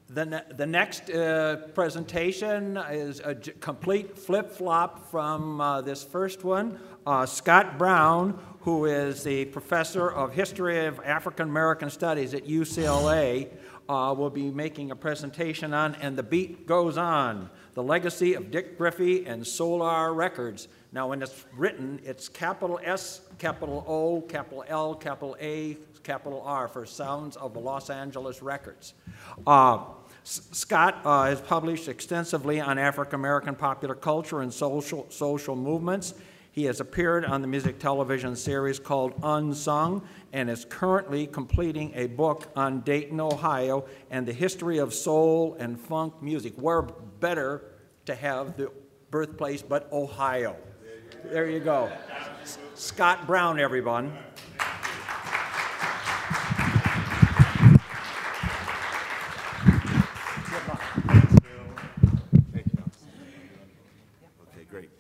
The next presentation is a complete flip-flop from this first one. Scott Brown, who is the professor of History of African American Studies at UCLA, will be making a presentation on And the Beat Goes On, the legacy of Dick Griffey and Solar Records. Now, when it's written, it's capital S, capital O, capital L, capital A, capital R for Sounds of the Los Angeles Records. Scott has published extensively on African American popular culture and social movements. He has appeared on the music television series called Unsung and is currently completing a book on Dayton, Ohio, and the history of soul and funk music. Where better to have the birthplace but Ohio? There you go. Scott Brown, everyone. Okay, great.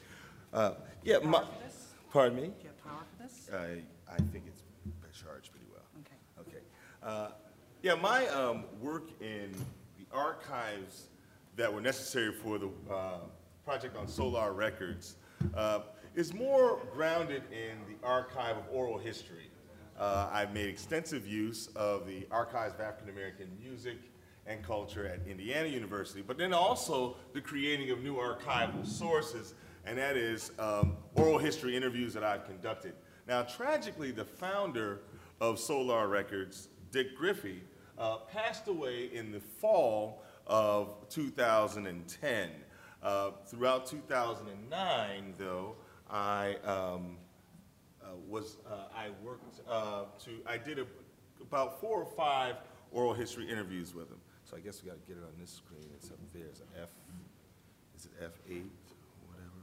Pardon me? Do you have power for this? I think it's charged pretty well. Okay. My work in the archives that were necessary for the project on Solar Records is more grounded in the archive of oral history. I've made extensive use of the Archives of African American Music and Culture at Indiana University, but then also the creating of new archival sources, and that is oral history interviews that I've conducted. Now, tragically, the founder of Solar Records, Dick Griffey, passed away in the fall of 2010. Throughout 2009, though, I did about 4 or 5 oral history interviews with him. So I guess we got to get it on this screen. It's up there. It's an F. Is it F8 or whatever?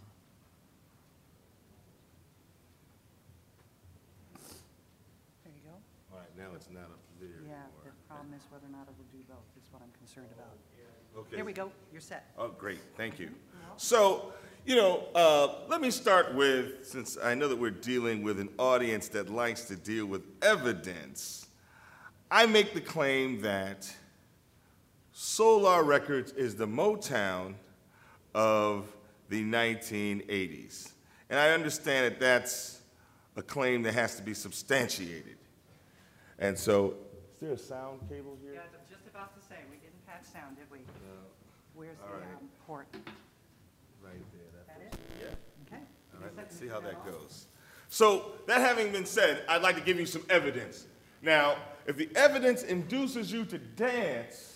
There you go. All right, now it's not up there Yeah, anymore. the problem is whether or not it will do both is what I'm concerned about. Okay. Here we go. You're set. Oh, great. Thank you. So, let me start with, since I know that we're dealing with an audience that likes to deal with evidence, I make the claim that Solar Records is the Motown of the 1980s. And I understand that that's a claim that has to be substantiated. And so, is there a sound cable here? Yeah, I was just about to say, we didn't patch sound, did we? No. Where's All the right. Port? Right there. That it? Yeah. Okay. All right, let's see how that goes. So, that having been said, I'd like to give you some evidence. Now, if the evidence induces you to dance,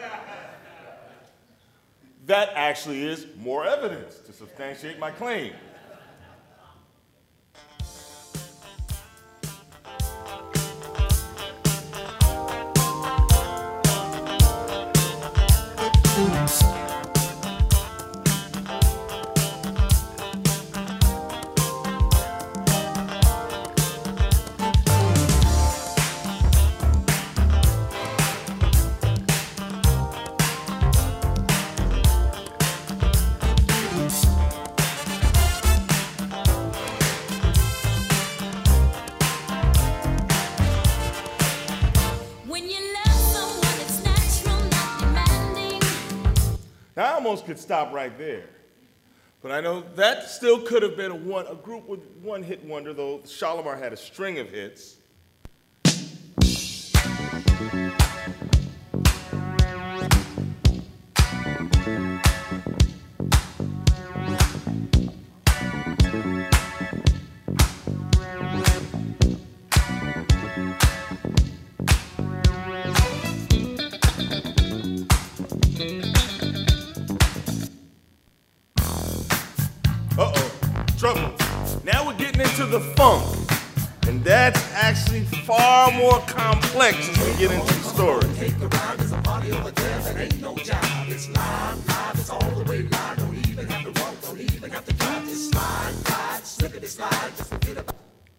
that actually is more evidence to substantiate my claim. Now, I almost could stop right there. But I know that still could have been a group with one hit wonder, though Shalimar had a string of hits. Trouble. Now we're getting into the funk. And that's actually far more complex as we get into the story. Take a ride, there's a party over there that ain't no job. It's live, it's all the way live. Don't even have to walk, don't even have to drive. Just slide, slip it, slide, just forget about it.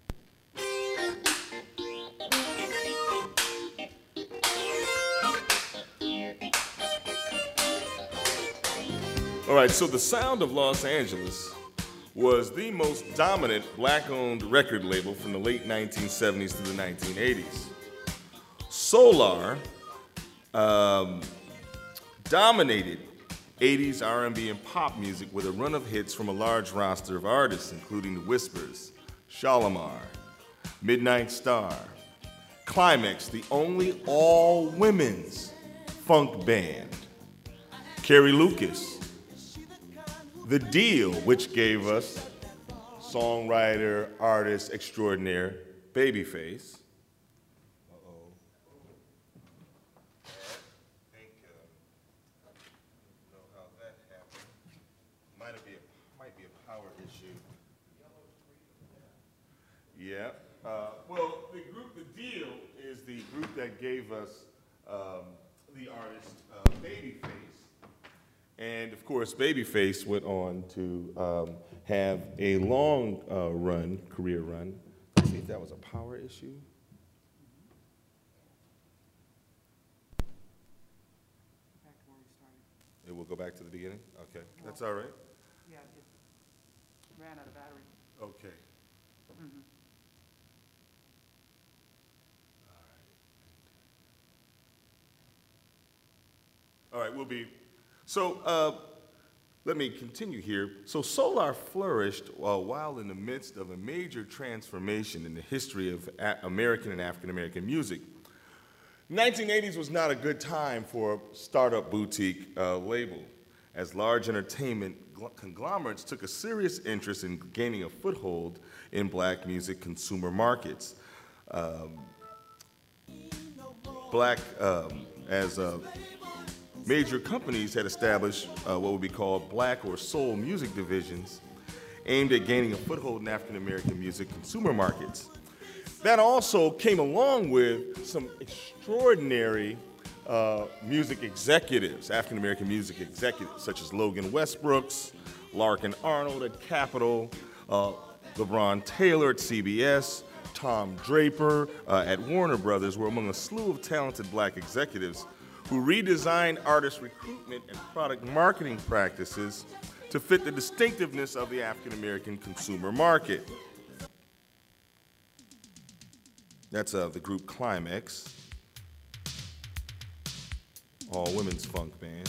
All right, so the sound of Los Angeles was the most dominant black-owned record label from the late 1970s to the 1980s. Solar dominated 80s R&B and pop music with a run of hits from a large roster of artists, including The Whispers, Shalimar, Midnight Star, Climax, the only all-women's funk band, Carrie Lucas, The Deal, which gave us songwriter, artist extraordinaire, Babyface. Uh-oh. I think, don't know how that happened. Might be a power issue. Yeah. Well, The Deal is the group that gave us the artist Babyface. And of course, Babyface went on to have a long career run. Let's see if that was a power issue. Back to where we started. It will go back to the beginning? Okay, that's all right. Yeah, it ran out of battery. Okay. All right, we'll be, so let me continue here. So Solar flourished while in the midst of a major transformation in the history of American and African American music. 1980s was not a good time for a startup boutique label, as large entertainment conglomerates took a serious interest in gaining a foothold in black music consumer markets. Major companies had established what would be called black or soul music divisions aimed at gaining a foothold in African American music consumer markets. That also came along with some extraordinary music executives, African American music executives, such as Logan Westbrooks, Larkin Arnold at Capitol, LeBron Taylor at CBS, Tom Draper at Warner Brothers were among a slew of talented black executives who redesigned artist recruitment and product marketing practices to fit the distinctiveness of the African American consumer market. That's the group Climax, all-women's funk band.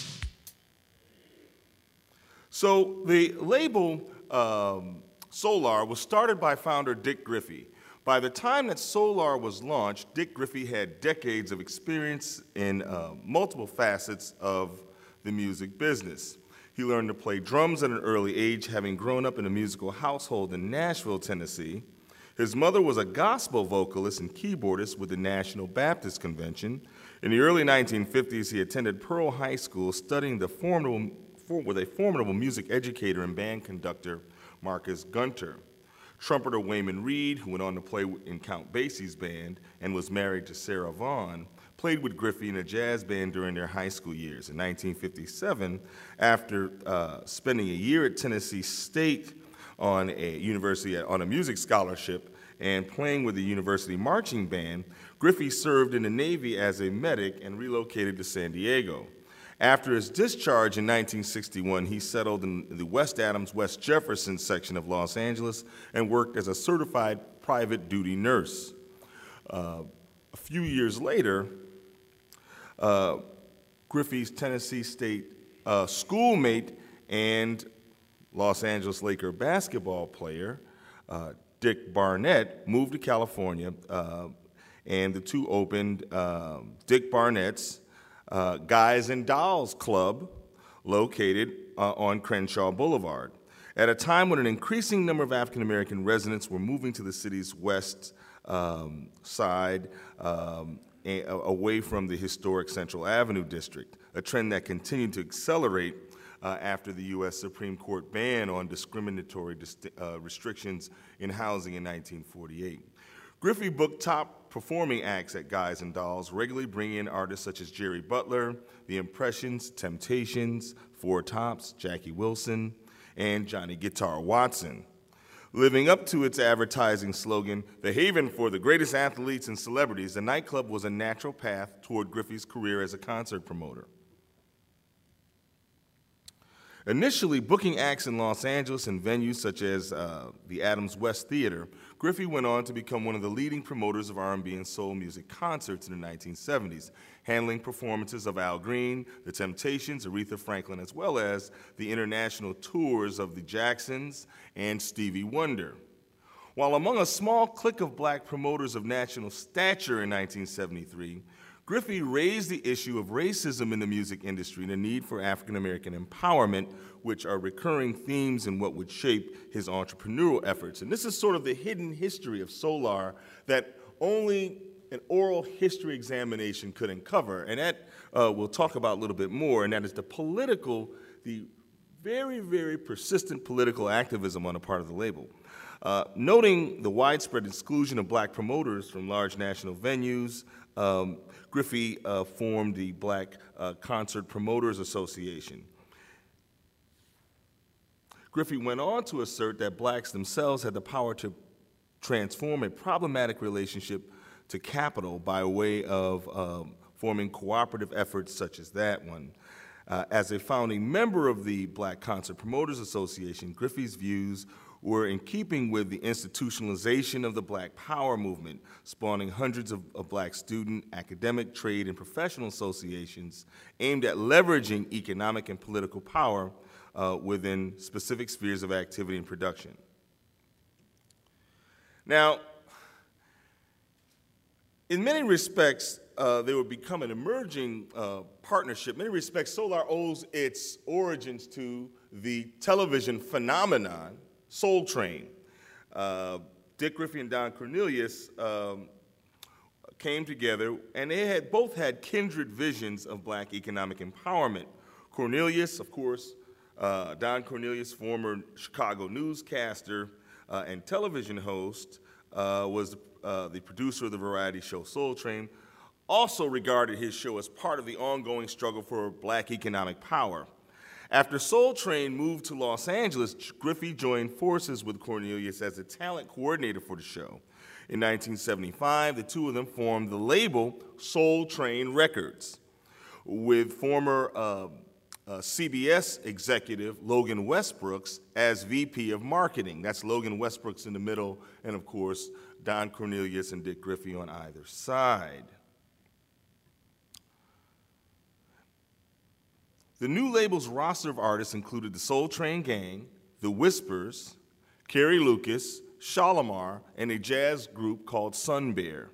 So the label Solar was started by founder Dick Griffey. By the time that Solar was launched, Dick Griffey had decades of experience in multiple facets of the music business. He learned to play drums at an early age, having grown up in a musical household in Nashville, Tennessee. His mother was a gospel vocalist and keyboardist with the National Baptist Convention. In the early 1950s, he attended Pearl High School, studying with a formidable music educator and band conductor, Marcus Gunter. Trumpeter Wayman Reed, who went on to play in Count Basie's band and was married to Sarah Vaughan, played with Griffey in a jazz band during their high school years. In 1957, after spending a year at Tennessee State on a music scholarship and playing with the university marching band, Griffey served in the Navy as a medic and relocated to San Diego. After his discharge in 1961, he settled in the West Adams, West Jefferson section of Los Angeles and worked as a certified private duty nurse. A few years later, Griffey's Tennessee State schoolmate and Los Angeles Laker basketball player, Dick Barnett, moved to California, and the two opened Dick Barnett's Guys and Dolls Club, located on Crenshaw Boulevard. At a time when an increasing number of African American residents were moving to the city's west side, away from the historic Central Avenue district, a trend that continued to accelerate after the U.S. Supreme Court ban on discriminatory restrictions in housing in 1948. Griffey booked top performing acts at Guys and Dolls, regularly bringing in artists such as Jerry Butler, The Impressions, Temptations, Four Tops, Jackie Wilson, and Johnny Guitar Watson. Living up to its advertising slogan, the haven for the greatest athletes and celebrities, the nightclub was a natural path toward Griffey's career as a concert promoter. Initially booking acts in Los Angeles and venues such as the Adams West Theater, Griffey went on to become one of the leading promoters of R&B and soul music concerts in the 1970s, handling performances of Al Green, The Temptations, Aretha Franklin, as well as the international tours of the Jacksons and Stevie Wonder. While among a small clique of black promoters of national stature in 1973, Griffey raised the issue of racism in the music industry and the need for African-American empowerment, which are recurring themes in what would shape his entrepreneurial efforts. And this is sort of the hidden history of Solar that only an oral history examination could uncover, and that we'll talk about a little bit more, and that is the very, very persistent political activism on the part of the label. Noting the widespread exclusion of black promoters from large national venues, Griffey formed the Black Concert Promoters Association. Griffey went on to assert that blacks themselves had the power to transform a problematic relationship to capital by way of forming cooperative efforts such as that one. As a founding member of the Black Concert Promoters Association, Griffey's views were in keeping with the institutionalization of the Black Power movement, spawning hundreds of black student, academic, trade, and professional associations aimed at leveraging economic and political power within specific spheres of activity and production. Now, in many respects, they would become an emerging partnership. In many respects, Solar owes its origins to the television phenomenon, Soul Train. Dick Griffey and Don Cornelius came together, and they had both had kindred visions of black economic empowerment. Cornelius, of course, Don Cornelius, former Chicago newscaster and television host, was the producer of the variety show Soul Train, also regarded his show as part of the ongoing struggle for black economic power. After Soul Train moved to Los Angeles, Griffey joined forces with Cornelius as a talent coordinator for the show. In 1975, the two of them formed the label Soul Train Records, with former CBS executive Logan Westbrooks as VP of Marketing. That's Logan Westbrooks in the middle, and of course, Don Cornelius and Dick Griffey on either side. The new label's roster of artists included the Soul Train Gang, The Whispers, Carrie Lucas, Shalamar, and a jazz group called Sun Bear.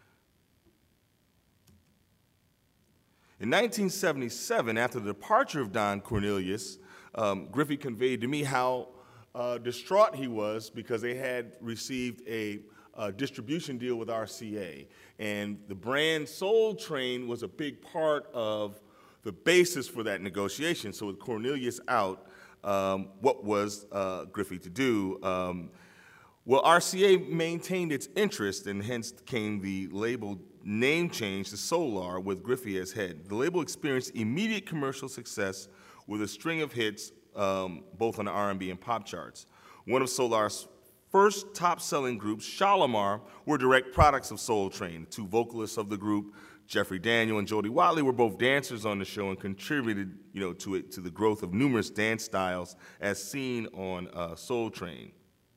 In 1977, after the departure of Don Cornelius, Griffey conveyed to me how distraught he was because they had received a distribution deal with RCA. And the brand Soul Train was a big part of the basis for that negotiation. So with Cornelius out, what was Griffey to do? Well, RCA maintained its interest, and hence came the label name change to Solar with Griffey as head. The label experienced immediate commercial success with a string of hits, both on the R&B and pop charts. One of Solar's first top-selling groups, Shalamar, were direct products of Soul Train. The two vocalists of the group, Jeffrey Daniel and Jody Watley, were both dancers on the show and contributed, to the growth of numerous dance styles as seen on Soul Train.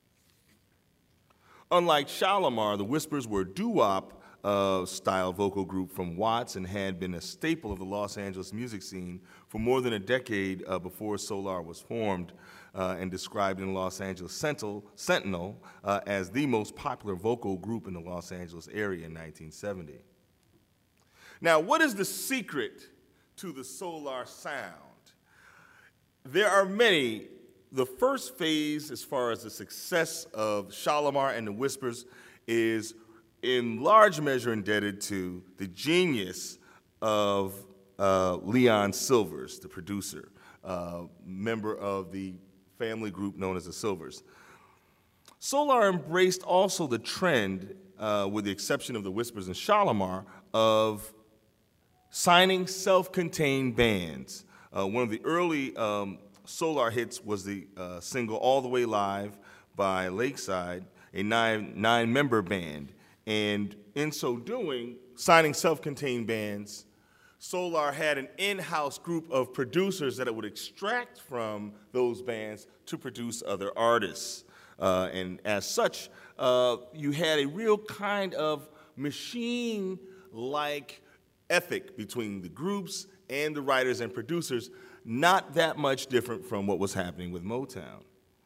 Unlike Shalamar, the Whispers were a doo-wop style vocal group from Watts and had been a staple of the Los Angeles music scene for more than a decade before Solar was formed and described in the Los Angeles Sentinel as the most popular vocal group in the Los Angeles area in 1970. Now, what is the secret to the Solar sound? There are many. The first phase, as far as the success of Shalamar and the Whispers, is in large measure indebted to the genius of Leon Silvers, the producer, member of the family group known as the Silvers. Solar embraced also the trend, with the exception of the Whispers and Shalamar, of signing self-contained bands. One of the early Solar hits was the single All the Way Live by Lakeside, a nine-member band. And in so doing, signing self-contained bands Solar had an in-house group of producers that it would extract from those bands to produce other artists. And as such, you had a real kind of machine-like ethic between the groups and the writers and producers, not that much different from what was happening with Motown.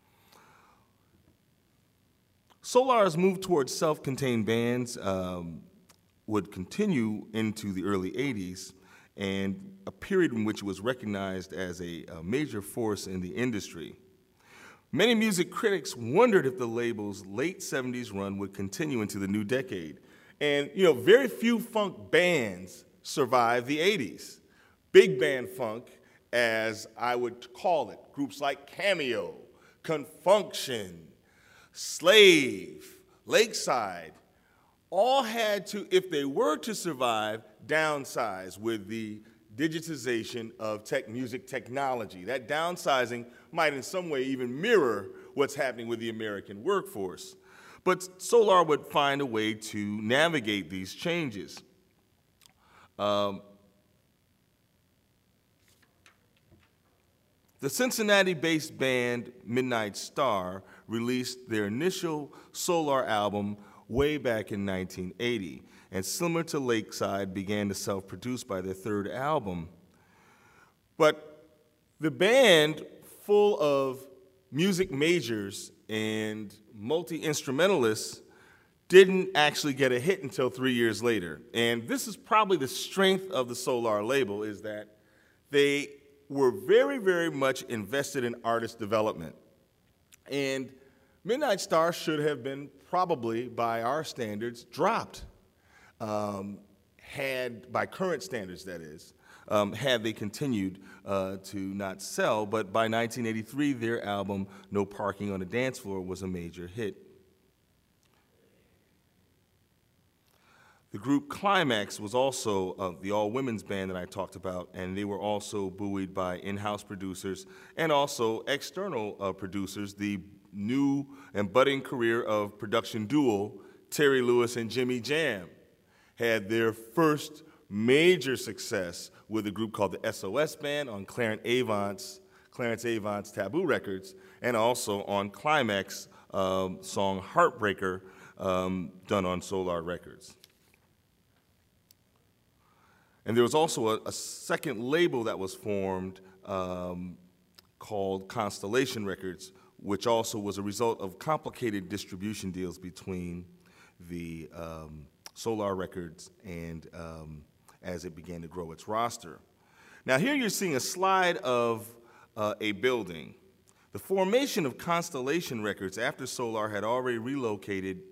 Solar's move towards self-contained bands would continue into the early 80s, and a period in which it was recognized as a major force in the industry. Many music critics wondered if the label's late 70s run would continue into the new decade. And, you know, very few funk bands survived the 80s. Big band funk, as I would call it, groups like Cameo, Confunction, Slave, Lakeside, all had to, if they were to survive, downsize with the digitization of music technology. That downsizing might in some way even mirror what's happening with the American workforce. But Solar would find a way to navigate these changes. The Cincinnati-based band Midnight Star released their initial Solar album way back in 1980, and similar to Lakeside, began to self-produce by their third album. But the band, full of music majors and multi-instrumentalists, didn't actually get a hit until 3 years later. And this is probably the strength of the Solar label, is that they were very, very much invested in artist development. And Midnight Star should have been probably, by our standards, dropped. By current standards, that is, had they continued to not sell. But by 1983, their album, No Parking on the Dance Floor, was a major hit. The group Climax was also the all-women's band that I talked about, and they were also buoyed by in-house producers and also external producers. The new and budding career of production duo Terry Lewis and Jimmy Jam had their first major success with a group called the SOS Band on Clarence Avant's Taboo Records, and also on Climax song Heartbreaker, done on Solar Records. And there was also a second label that was formed called Constellation Records, which also was a result of complicated distribution deals between the Solar Records and as it began to grow its roster. Now here you're seeing a slide of a building. The formation of Constellation Records after Solar had already relocated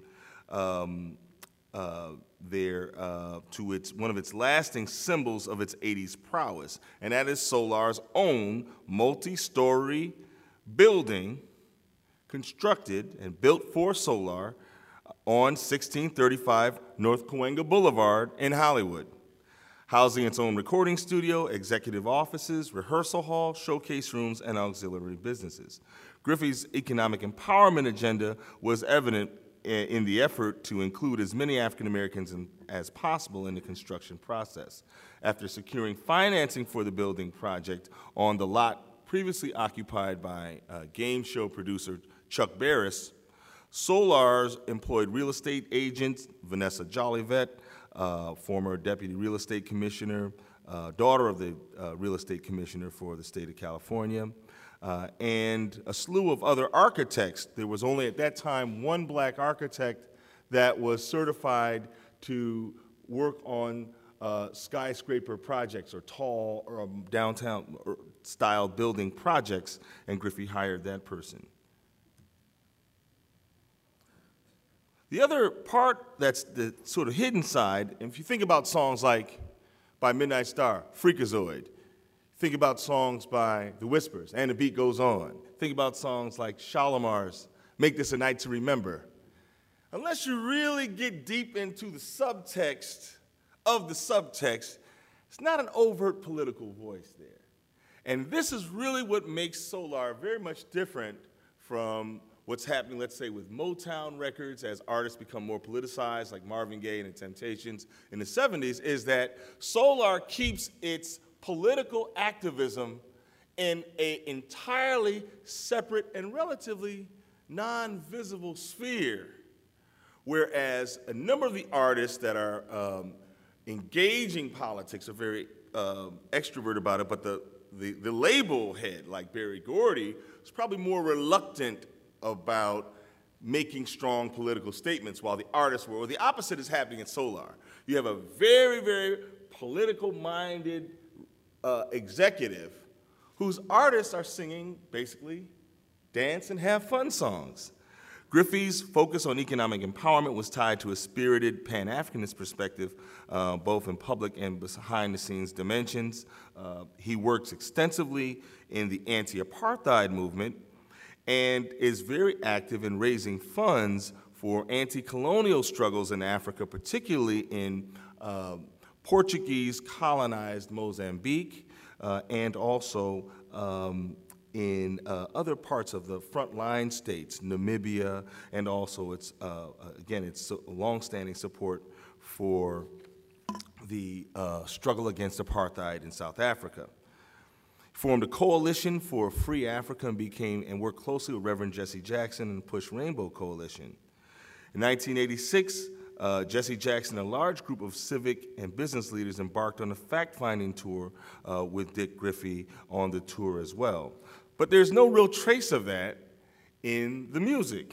to one of its lasting symbols of its 80s prowess, and that is Solar's own multi-story building constructed and built for Solar on 1635 North Cahuenga Boulevard in Hollywood, housing its own recording studio, executive offices, rehearsal hall, showcase rooms, and auxiliary businesses. Griffey's economic empowerment agenda was evident in the effort to include as many African Americans as possible in the construction process. After securing financing for the building project on the lot previously occupied by game show producer Chuck Barris, Solar's employed real estate agent Vanessa Jolivet, former deputy real estate commissioner, daughter of the real estate commissioner for the state of California, and a slew of other architects. There was only at that time one black architect that was certified to work on skyscraper projects or tall or downtown style building projects, and Griffey hired that person. The other part that's the sort of hidden side, if you think about songs like by Midnight Star, Freakazoid, think about songs by The Whispers, And the Beat Goes On, think about songs like Shalimar's Make This a Night to Remember. Unless you really get deep into the subtext of the subtext, it's not an overt political voice there. And this is really what makes Solar very much different from what's happening, let's say, with Motown records as artists become more politicized, like Marvin Gaye and the Temptations in the 70s, is that Solar keeps its political activism in an entirely separate and relatively non-visible sphere, whereas a number of the artists that are engaging politics are very extrovert about it, but the label head, like Berry Gordy, is probably more reluctant about making strong political statements, while the artists were. Well, the opposite is happening at Solar. You have a very, very political-minded executive whose artists are singing, basically, dance and have fun songs. Griffey's focus on economic empowerment was tied to a spirited Pan-Africanist perspective, both in public and behind-the-scenes dimensions. He works extensively in the anti-apartheid movement and is very active in raising funds for anti-colonial struggles in Africa, particularly in Portuguese colonized Mozambique, and also in other parts of the frontline states, Namibia, and also its, again, its longstanding support for the struggle against apartheid in South Africa. Formed a coalition for a free Africa and worked closely with Reverend Jesse Jackson and Push Rainbow Coalition. In 1986, Jesse Jackson and a large group of civic and business leaders embarked on a fact-finding tour with Dick Griffey on the tour as well. But there's no real trace of that in the music.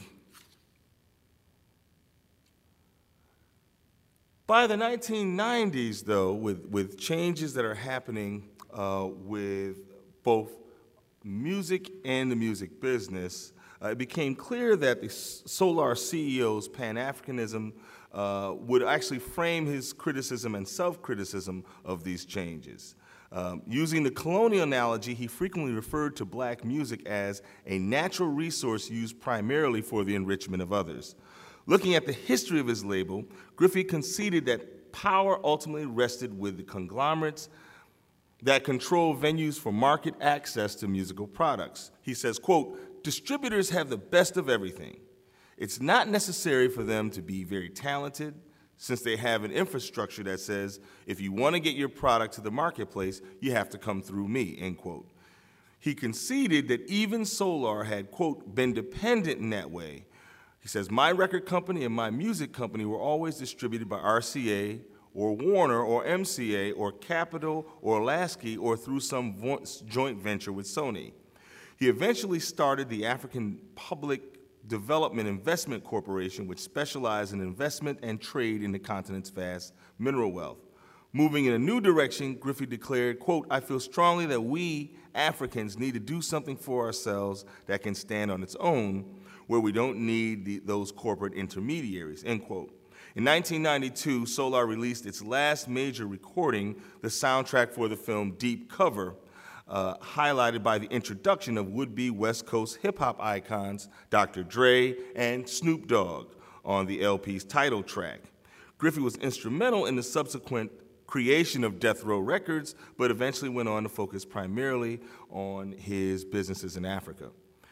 By the 1990s, though, with changes that are happening with both music and the music business, it became clear that the Solar CEO's Pan-Africanism would actually frame his criticism and self-criticism of these changes. Using the colonial analogy, he frequently referred to black music as a natural resource used primarily for the enrichment of others. Looking at the history of his label, Griffey conceded that power ultimately rested with the conglomerates that control venues for market access to musical products. He says, quote, "Distributors have the best of everything. It's not necessary for them to be very talented, since they have an infrastructure that says, if you want to get your product to the marketplace, you have to come through me," end quote. He conceded that even Solar had, quote, been dependent in that way. He says, "My record company and my music company were always distributed by RCA or Warner or MCA or Capitol or Lasky or through some joint venture with Sony." He eventually started the African Public Development Investment Corporation, which specialized in investment and trade in the continent's vast mineral wealth. Moving in a new direction, Griffey declared, quote, "I feel strongly that we Africans need to do something for ourselves that can stand on its own, where we don't need those corporate intermediaries," end quote. In 1992, Solar released its last major recording, the soundtrack for the film Deep Cover, highlighted by the introduction of would-be West Coast hip-hop icons Dr. Dre and Snoop Dogg on the LP's title track. Griffey was instrumental in the subsequent creation of Death Row Records, but eventually went on to focus primarily on his businesses in Africa.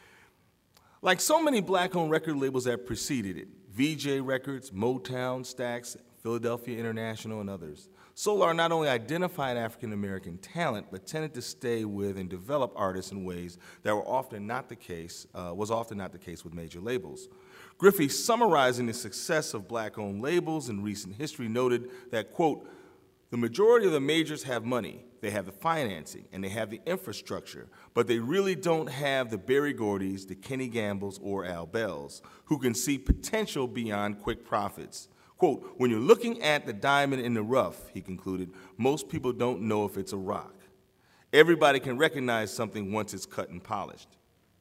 Like so many black-owned record labels that preceded it, VJ Records, Motown, Stax, Philadelphia International, and others, Solar not only identified African-American talent, but tended to stay with and develop artists in ways that was often not the case with major labels. Griffey, summarizing the success of black-owned labels in recent history, noted that, quote, "The majority of the majors have money, they have the financing, and they have the infrastructure, but they really don't have the Berry Gordys, the Kenny Gambles, or Al Bells, who can see potential beyond quick profits. Quote, when you're looking at the diamond in the rough," he concluded, "most people don't know if it's a rock. Everybody can recognize something once it's cut and polished."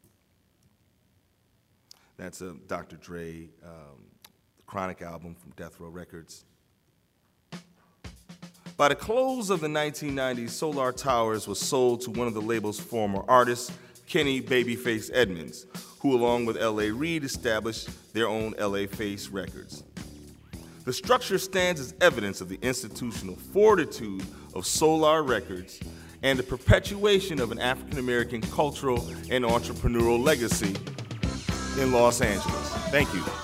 That's a Dr. Dre Chronic album from Death Row Records. By the close of the 1990s, Solar Towers was sold to one of the label's former artists, Kenny Babyface Edmonds, who along with L.A. Reid established their own L.A. Face Records. The structure stands as evidence of the institutional fortitude of Solar Records and the perpetuation of an African-American cultural and entrepreneurial legacy in Los Angeles. Thank you.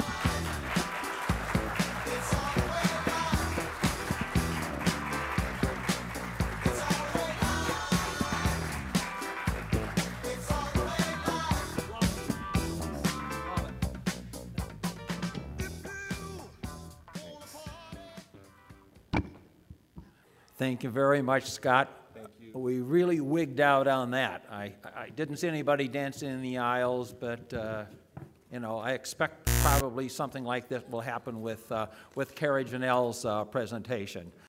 Thank you very much, Scott. Thank you. We really wigged out on that. I didn't see anybody dancing in the aisles, but, you know, I expect probably something like this will happen with Carrie Janelle's presentation.